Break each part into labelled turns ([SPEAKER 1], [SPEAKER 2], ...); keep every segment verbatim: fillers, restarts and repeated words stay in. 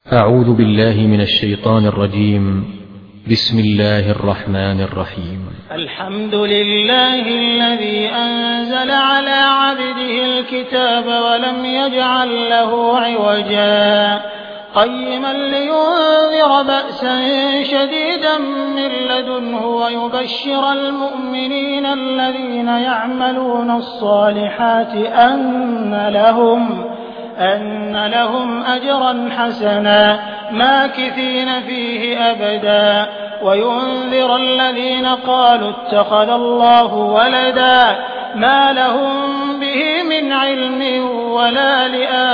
[SPEAKER 1] أعوذ بالله من الشيطان الرجيم. بسم الله الرحمن الرحيم.
[SPEAKER 2] الحمد لله الذي أنزل على عبده الكتاب ولم يجعل له عوجا قيما لينذر بأسا شديدا من لدنه ويبشر المؤمنين الذين يعملون الصالحات أن لهم أن لهم أجرا حسنا ماكثين فيه أبدا وينذر الذين قالوا اتخذ الله ولدا ما لهم به من علم ولا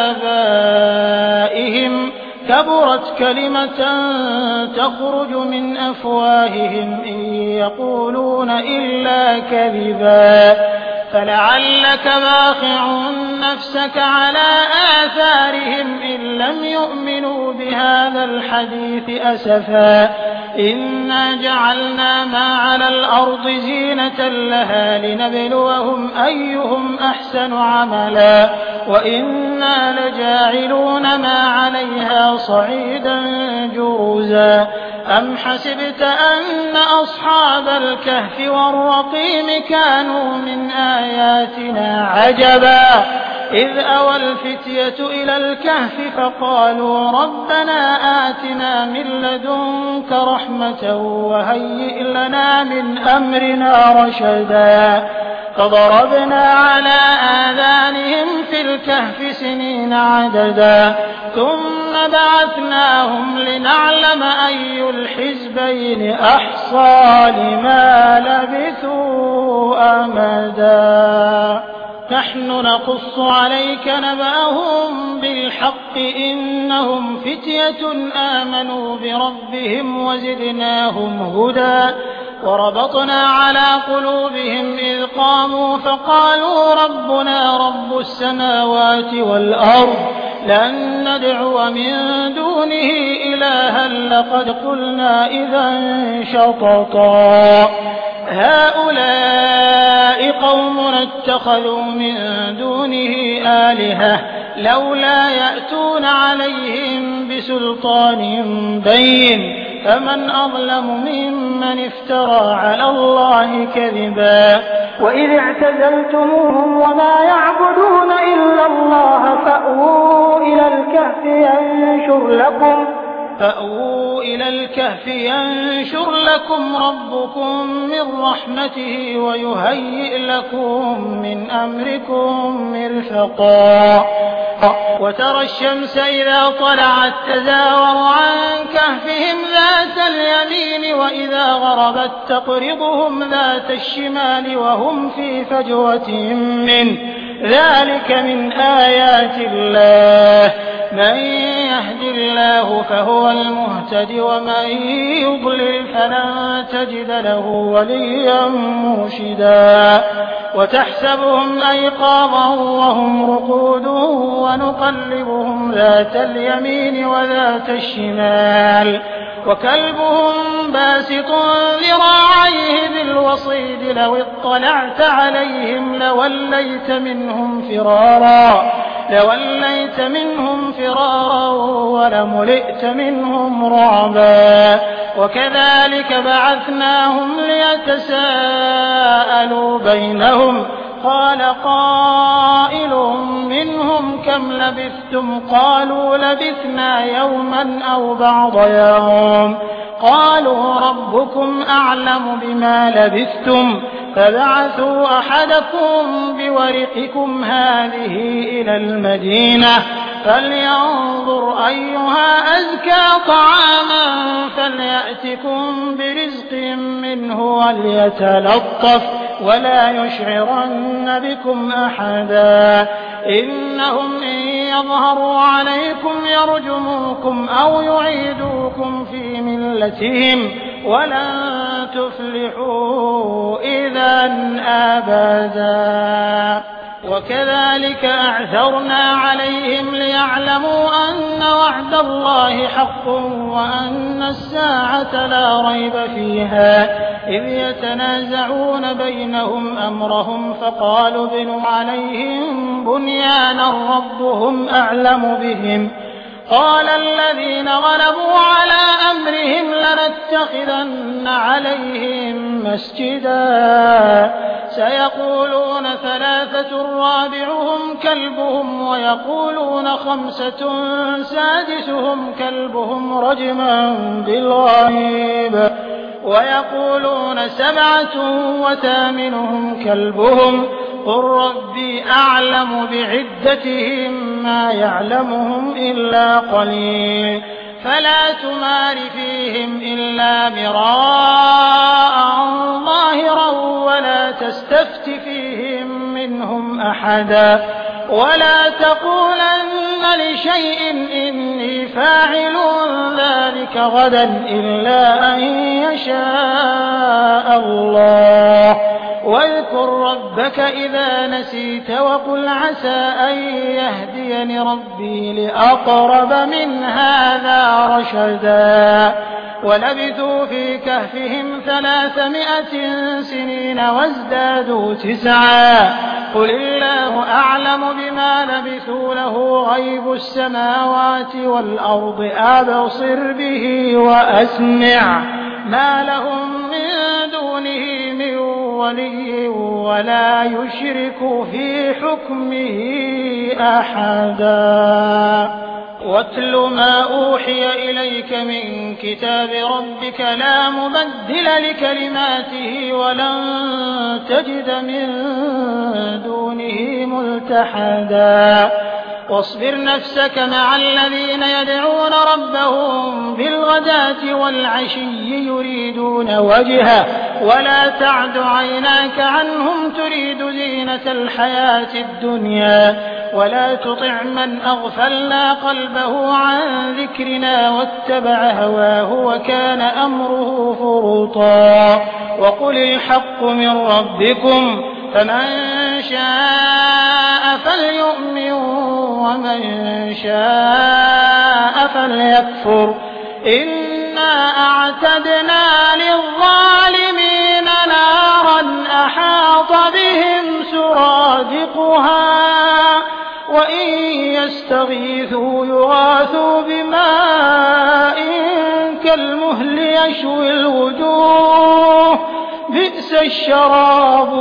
[SPEAKER 2] لآبائهم كبرت كلمة تخرج من أفواههم إن يقولون إلا كذبا فلعلك باخع نفسك على آثارهم إن لم يؤمنوا بهذا الحديث أسفا إنا جعلنا ما على الأرض زينة لها لنبلوهم أيهم أحسن عملا وإنا لجاعلون ما عليها صعيدا جرزا أم حسبت أن أصحاب الكهف والرقيم كانوا من آياتنا عجبا إذ أوى الفتية إلى الكهف فقالوا ربنا آتنا من لدنك رحمة وهيئ لنا من أمرنا رشدا فضربنا على آذانهم في الكهف سنين عددا ثم بعثناهم لنعلم أي الحزبين أحصى لما لبثوا أمدا نحن نقص عليك نبأهم بالحق إنهم فتية آمنوا بربهم وزدناهم هدى وربطنا على قلوبهم إذ قاموا فقالوا ربنا رب السماوات والأرض لن ندعو من دونه إلها لقد قلنا إذا شططا هؤلاء قومنا اتخذوا من دونه آلهة لولا يأتون عليهم بسلطان بين فمن أظلم ممن افترى على الله كذبا وإذ اعتزلتموهم وما يعبدون إلا الله فأووا إلى الكهف ينشر لكم فأووا إلى الكهف ينشر لكم ربكم من رحمته ويهيئ لكم من أمركم مرفقا وترى الشمس إذا طلعت تزاور عن كهفهم ذات اليمين وإذا غربت تقرضهم ذات الشمال وهم في فجوة منه ذلك من آيات الله من يهد الله فهو المهتد ومن يضلل فلن تجد له وليا مرشدا وتحسبهم أيقاظا وهم رقود ونقلبهم ذات اليمين وذات الشمال وكلبهم باسط ذراعيه بالوصيد لو اطلعت عليهم لوليت منهم فرارا لوليت منهم فرارا ولملئت منهم رعبا وكذلك بعثناهم ليتساءلوا بينهم قال قائل منهم كم لبثتم قالوا لبثنا يوما أو بعض يوم قالوا ربكم أعلم بما لبثتم فبعثوا أحدكم بورقكم هذه إلى المدينة فلينظر أيها أزكى طعاما فليأتكم برزق منه وليتلطف ولا يشعرن بكم أحدا إنهم إن يظهروا عليكم يرجموكم أو يعيدوكم في ملتهم ولن تفلحوا إذا أبدا وكذلك أعثرنا عليهم ليعلموا أن وعد الله حق وأن الساعة لا ريب فيها إذ يتنازعون بينهم أمرهم فقالوا ابنوا عليهم بنيانا ربهم أعلم بهم قال الذين غلبوا على أمرهم لنتخذن عليهم مسجدا سيقولون ثلاثة رابعهم كلبهم ويقولون خمسة سادسهم كلبهم رجما بالغيب ويقولون سبعة وثامنهم كلبهم قل ربي أعلم بعدتهم ما يعلمهم إلا قليل فلا تمار فيهم إلا مراء ظاهرا ولا تستفت فيهم منهم أحدا ولا تقولن لشيء إني فاعل ذلك غدا إلا أن يشاء الله واذكر ربك إذا نسيت وقل عسى أن يهديني ربي لأقرب من هذا رشدا ولبثوا في كهفهم ثلاثمائة سنين وازدادوا تسعا قل الله أعلم بما لبثوا له غيب السماوات والأرض أبصر به وأسمع ما لهم من دونه من ولي ولا يشرك في حكمه أحدا واتل ما أوحي إليك من كتاب ربك لا مبدل لكلماته ولن تجد من دونه ملتحدا واصبر نفسك مع الذين يدعون ربهم بالغداة والعشي يريدون وجهه ولا تعد عيناك عنهم تريد زينة الحياة الدنيا ولا تطع من أغفلنا قلبه عن ذكرنا واتبع هواه وكان أمره فرطا وقل الحق من ربكم فمن شاء فليؤمن ومن شاء فليكفر إنا أعتدنا للظالمين نارا أحاط بهم سرادقها وإن يستغيثوا يغاثوا بماء كالمهل يشوي الوجوه بئس الشراب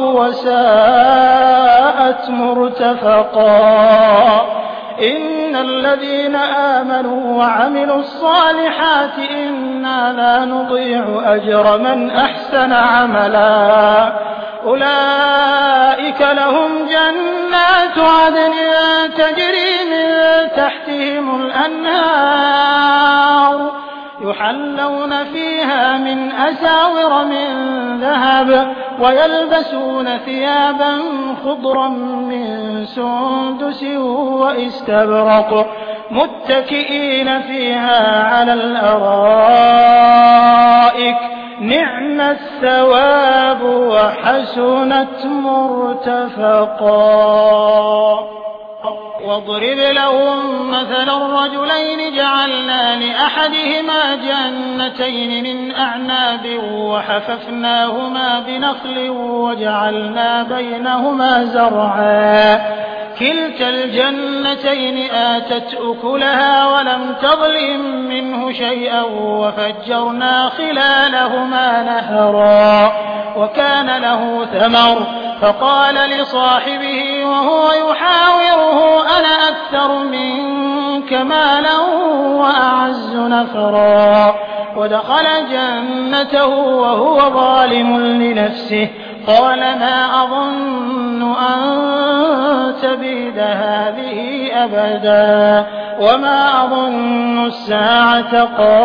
[SPEAKER 2] وساءت مرتفقا إن الذين آمنوا وعملوا الصالحات إنا لا نضيع أجر من أحسن عملا أولئك لهم جنات عدن تجري من تحتهم الأنهار يحلون فيها من أساور من ذهب ويلبسون ثيابا خضرا من سندس واستبرق متكئين فيها على الأرائك نعم الثواب وحسنت مرتفقا واضرب لهم مثلا الرجلين جعلنا لأحدهما جنتين من أعناب وحففناهما بنخل وجعلنا بينهما زرعا كلتا الجنتين آتت أكلها ولم تظلم منه شيئا وفجرنا خلالهما نهرا وكان له ثمر فقال لصاحبه وهو يحاوره أنا أكثر منك مالا وأعز نفرا ودخل جنته وهو ظالم لنفسه قال ما أظن أن تبيد هذه أبدا وما أظن الساعة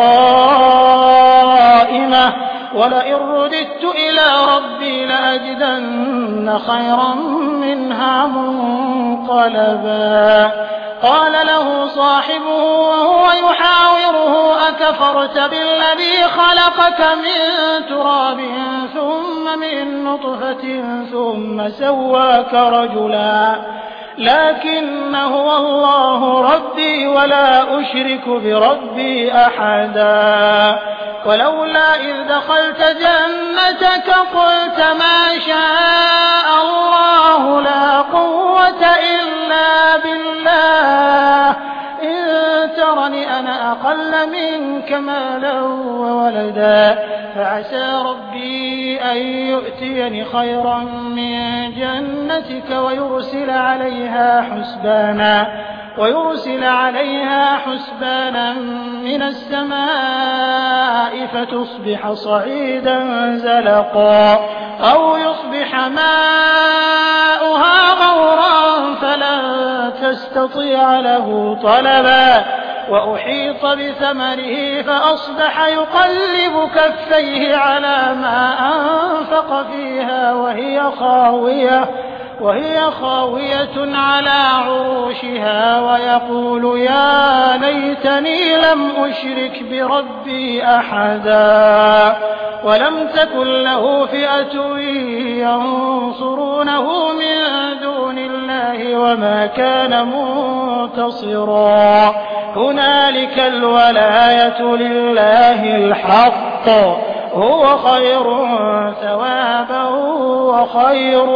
[SPEAKER 2] قائمة ولئن رددت إلى ربي لأجدن خيرا منها منقلبا قال له صاحبه وهو يحاوره أكفرت بالذي خلقك من تراب ثم من نطفة ثم سواك رجلا لكن هو الله ربي ولا أشرك بربي أحدا ولولا إذ دخلت جنتك قلت ما شاء الله لا قوة إلا بالله إن ترني أقل منك مالا وولدا فعسى ربي أن يؤتيني خيرا من جنتك ويرسل عليها حسبانا ويرسل عليها حسبانا من السماء فتصبح صعيدا زلقا أو يصبح ماؤها غورا فلن تستطيع له طلبا وأحيط بثمره فأصبح يقلب كفيه على ما أنفق فيها وهي خاوية وهي خاوية على عروشها ويقول يا ليتني لم أشرك بربي أحدا ولم تكن له فئة ينصرونه من دون الله وما كان منتصرا هنالك الولاية لله الحق هو خير ثوابا وخير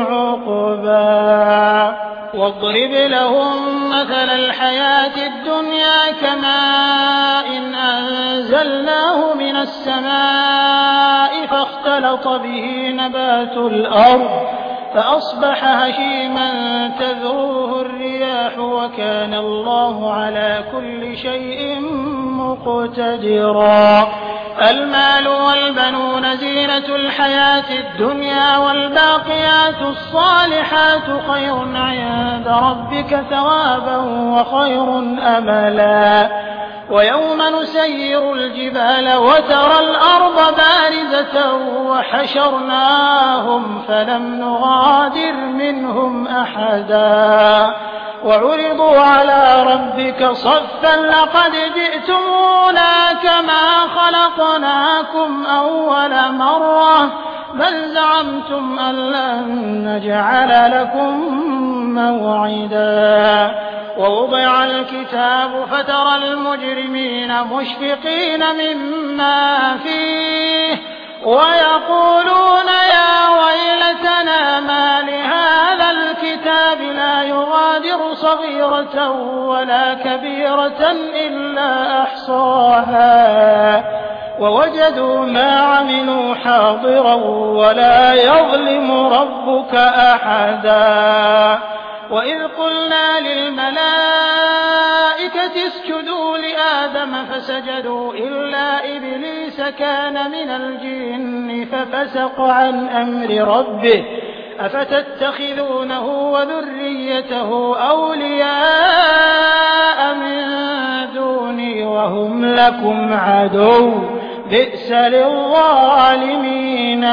[SPEAKER 2] عقبا واضرب لهم مثل الحياة الدنيا كماء إن أنزلناه من السماء فاختلط به نبات الأرض فأصبح هشيما تذروه الرياح وكان الله على كل شيء مقتدرا المال والبنون زينة الحياة الدنيا والباقيات الصالحات خير عند ربك ثوابا وخير أملا ويوم نسير الجبال وترى الأرض بارزة وحشرناهم فلم نغادر منهم أحدا وعرضوا على ربك صفا لقد جئتمونا كما خلقناكم أول مرة بل زعمتم أن لن نجعل لكم موعدا ووضع الكتاب فترى المجرمين مشفقين مما فيه ويقولون يا ويلتنا ما لهذا الكتاب لا يغادر صغيرة ولا كبيرة إلا أحصاها ووجدوا ما عملوا حاضرا ولا يظلم ربك أحدا وإذ قلنا للملائكة اسجدوا لآدم فسجدوا إلا إبليس كان من الجن ففسق عن أمر ربه أفتتخذونه وذريته أولياء من دوني وهم لكم عدو بئس للظالمين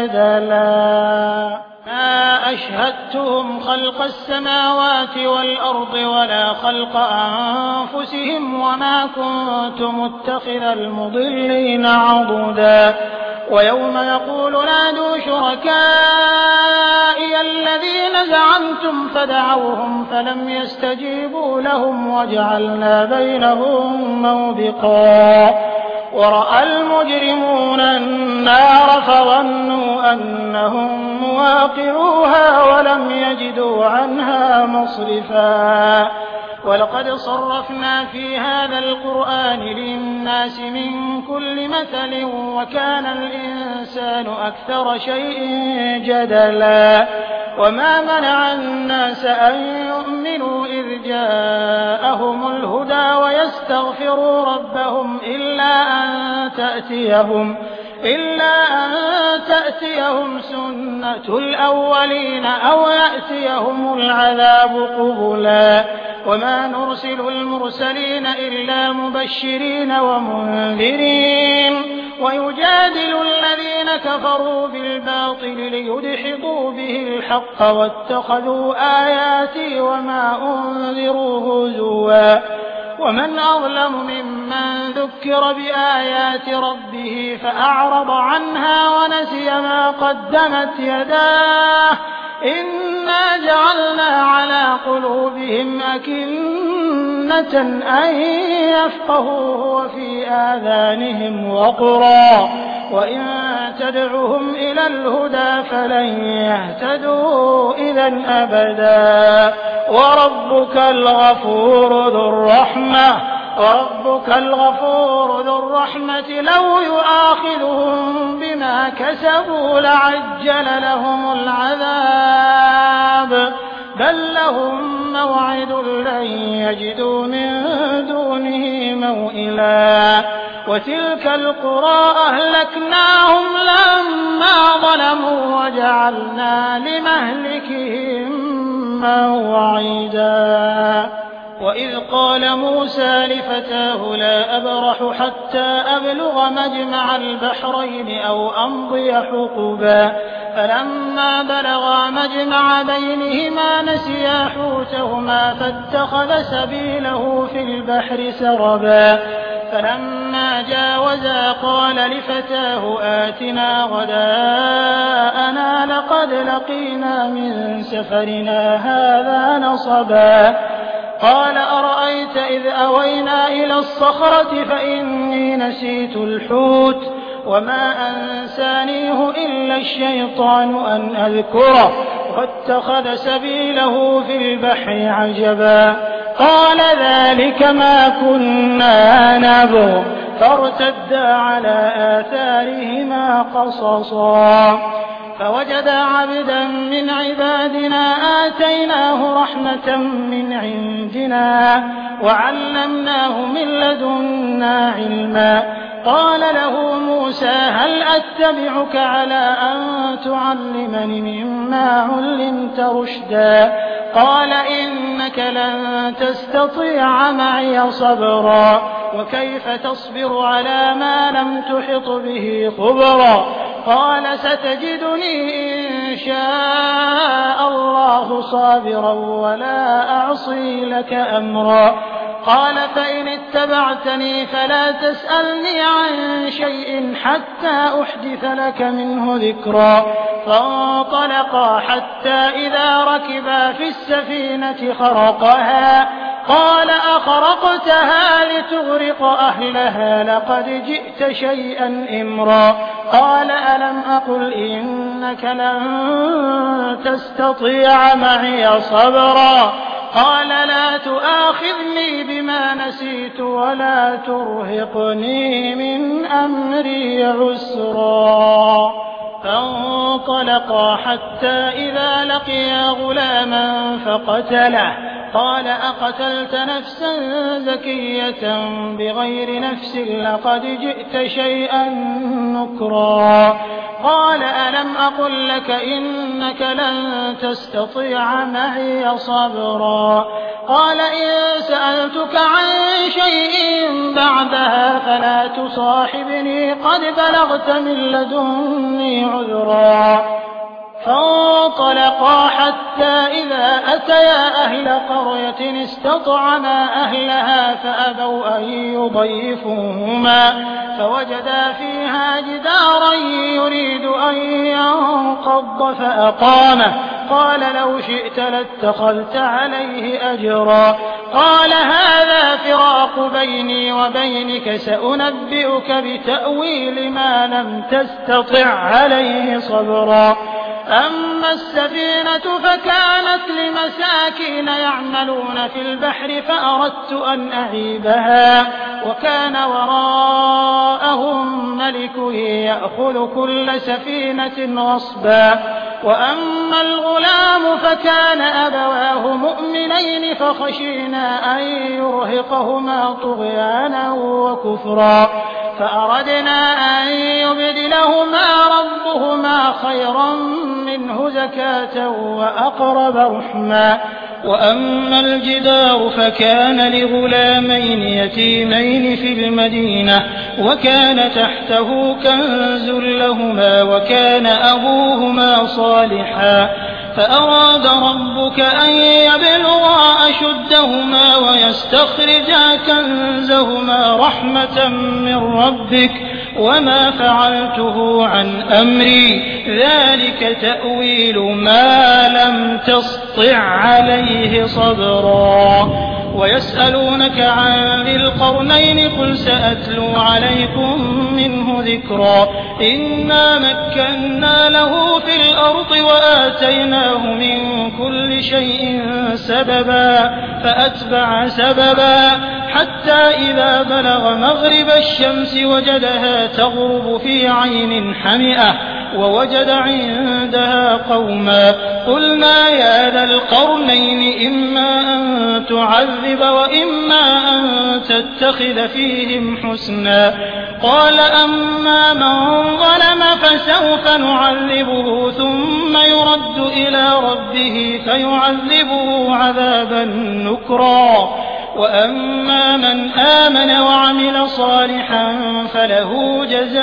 [SPEAKER 2] بدلا ما أشهدتهم خلق السماوات والأرض ولا خلق أنفسهم وما كنت متخذ المضلين عضدا ويوم يقول نادوا شركائي الذين زعمتم فدعوهم فلم يستجيبوا لهم وجعلنا بينهم موبقا ورأى المجرمون النار فظنوا أنهم مواقعوها ولم يجدوا عنها مصرفا ولقد صرفنا في هذا القرآن للناس من كل مثل وكان الإنسان أكثر شيء جدلا وما منع الناس أن يؤمنوا إذ جاءهم الهدى ويستغفروا ربهم إلا أن تأتيهم إلا أن تأتيهم سنة الأولين أو يأتيهم العذاب قبلا وما نرسل المرسلين إلا مبشرين ومنذرين ويجادل الذين كفروا بالباطل ليدحضوا به الحق واتخذوا آياتي وما أنذروا هزوا ومن أظلم ممن ذكر بآيات ربه فأعرض عنها ونسي ما قدمت يداه إنا جعلنا على قلوبهم أكنة أن يفقهوه وفي آذانهم وقرا وإن تدعهم إلى الهدى فلن يهتدوا إذا أبدا وربك الغفور ذو الرحمة وربك الغفور ذو الرحمة لو يؤاخذهم بما كسبوا لعجل لهم العذاب بل لهم موعد لن يجدوا من دونه موئلا وتلك القرى أهلكناهم لما ظلموا وجعلنا لمهلكهم موعدا وإذ قال موسى لفتاه لا أبرح حتى أبلغ مجمع البحرين أو أمضي حقبا فلما بلغا مجمع بينهما نسيا حوتهما فاتخذ سبيله في البحر سربا فلما جاوزا قال لفتاه آتنا غداءنا لقد لقينا من سفرنا هذا نصبا قال أرأيت إذ أوينا إلى الصخرة فإني نسيت الحوت وما أنسانيه إلا الشيطان أن أذكره واتخذ سبيله في البحر عجبا قال ذلك ما كنا نبغ فارتدا على آثارهما قصصا فوجدا عبدا من عبادنا آتيناه رحمة من عندنا وعلمناه من لدنا علما قال له موسى هل أتبعك على أن تعلمني مما علمت رشدا قال إنك لن تستطيع معي صبرا وكيف تصبر على ما لم تحط به خبرا قال ستجدني إن شاء الله صابرا ولا أعصي لك أمرا قال فإن اتبعتني فلا تسألني عن شيء حتى أحدث لك منه ذكرا فانطلقا حتى إذا ركبا في السفينة خرقها قال أخرقتها لتغرق أهلها لقد جئت شيئا إمرا قال ألم أقل إنك لن تستطيع معي صبرا قال لا تؤاخذني بما نسيت ولا ترهقني من أمري عسرا فانطلقا حتى إذا لقيا غلاما فقتله قال أقتلت نفسا زكية بغير نفس لقد جئت شيئا نكرا قال ألم أقل لك إنك لن تستطيع معي صبرا قال إن سألتك عن شيء بعدها فلا تصاحبني قد بلغت من لدني عذرا فانطلقا حتى إذا أتيا أهل قرية استطعما أهلها فأبوا أن يضيفوهما فوجدا فيها جدارا يريد أن ينقض فأقامه قال لو شئت لاتخذت عليه أجرا قال هذا فراق بيني وبينك سأنبئك بتأويل ما لم تستطع عليه صبرا أما السفينة فكانت لمساكين يعملون في البحر فأردت أن أعيبها وكان وراءهم ملك يأخذ كل سفينة غصبا وأما الغلام فكان أبواه مؤمنين فخشينا أن يرهقهما طغيانا وكفرا فأردنا أن يبدلهما ربهما خيرا منه زكاة وأقرب رحما وأما الجدار فكان لغلامين يتيمين في المدينة وكان تحته كنز لهما وكان أبوهما صالحا فأراد ربك أن يبلغا أشدهما ويستخرجا كنزهما رحمة من ربك وما فعلته عن أمري ذلك تأويل ما لم تسطع عليه صبرا ويسألونك عن ذي القرنين قل سأتلو عليكم منه ذكرا إنا مكنا له في الأرض وآتيناه من كل شيء سببا فأتبع سببا حتى إذا بلغ مغرب الشمس وجدها تغرب في عين حمئة ووجد عندها قوما قلنا يا ذا القرنين إما أن تعذب وإما أن تتخذ فيهم حسنا قال أما من ظلم فسوف نعذبه ثم يرد إلى ربه فيعذبه عذابا نكرا وأما من آمن وعمل صالحا فله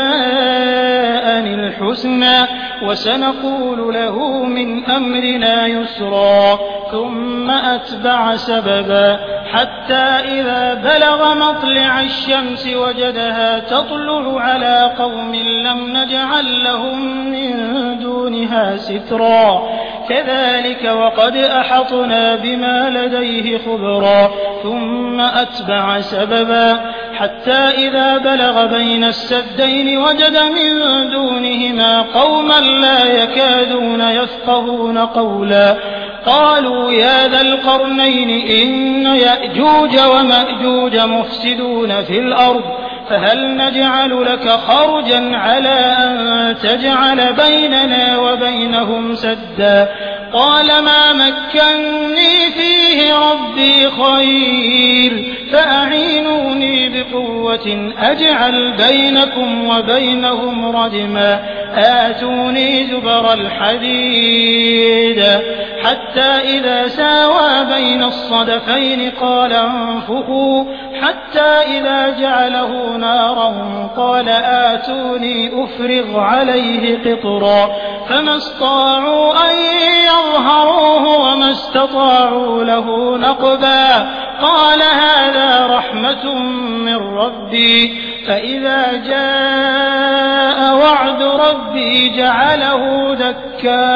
[SPEAKER 2] جزاء الحسنى وسنقول له من أمرنا يسرا ثم أتبع سببا حتى إذا بلغ مطلع الشمس وجدها تطلع على قوم لم نجعل لهم من دونها سترا كذلك وقد أحطنا بما لديه خبرا ثم أتبع سببا حتى إذا بلغ بين السدين وجد من دونهما قوما لا يكادون يفقهون قولا قالوا يا ذا القرنين إن يأجوج ومأجوج مفسدون في الأرض فهل نجعل لك خرجا على أن تجعل بيننا وبينهم سدا قال ما مكني فيه ربي خير فأعينوني بقوة أجعل بينكم وبينهم ردما آتوني زبر الحديد حتى إذا ساوى بين الصدفين قال انفخوا حتى إذا جعله نارا قال آتوني أفرغ عليه قطرا فما استطاعوا أن يظهروه وما استطاعوا له نقبا قال هذا رحمة من ربي فإذا جاء وعد ربي جعله دكا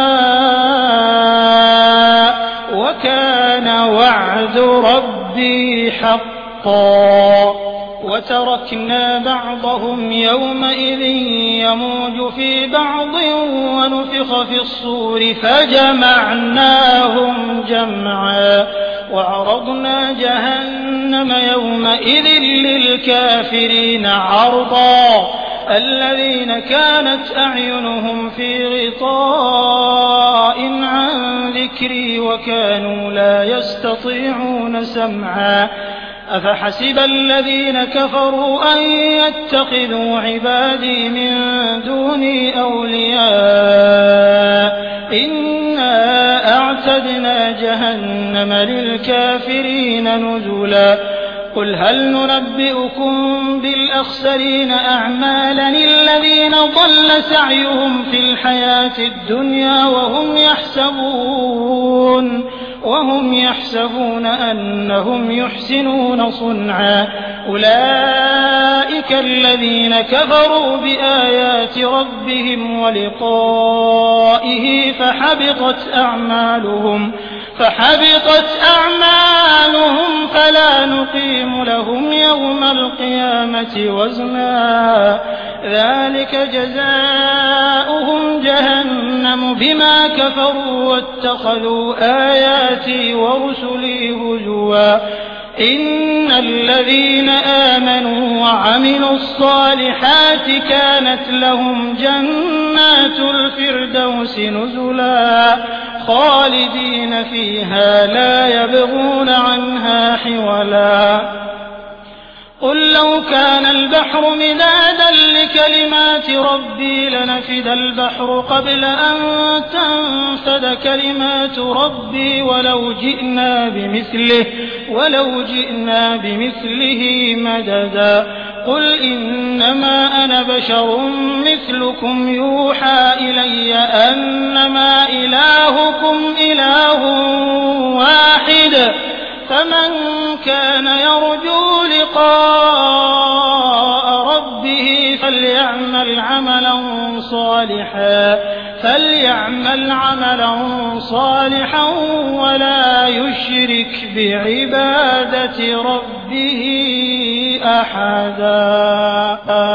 [SPEAKER 2] وكان وعد ربي حقا وتركنا بعضهم يومئذ يموج في بعض ونفخ في الصور فجمعناهم جمعا وعرضنا جهنم يومئذ للكافرين عرضا الذين كانت أعينهم في غطاء عن ذكري وكانوا لا يستطيعون سمعا أفحسب الذين كفروا أن يتخذوا عبادي من دوني أولياء إنا أعتدنا جهنم للكافرين نزلا قل هل ننبئكم بالأخسرين أعمالا الذين ضل سعيهم في الحياة الدنيا وهم يحسبون وهم يحسبون أنهم يحسنون صنعا أولئك الذين كفروا بآيات ربهم ولقائه فحبطت أعمالهم فحبطت أعمالهم فلا نقيم لهم يوم القيامة وزنا ذلك جزاؤهم جهنم بما كفروا واتخذوا آياتي ورسلي هزوا إن الذين آمنوا وعملوا الصالحات كانت لهم جنات الفردوس نزلا خالدين فيها لا يبغون عنها حولا قل لو كان البحر مدادا لكلمات ربي لنفد البحر قبل أن تنفد كلمات ربي ولو جئنا بمثله ولو جئنا بمثله مددا قل إنما أنا بشر مثلكم يوحى إلي أنما إلهكم إله واحد فمن كان يرجو لقاء ربه فليعمل عملا صالحا فليعمل عملا صالحا ولا يشرك بعبادة ربه أحدا.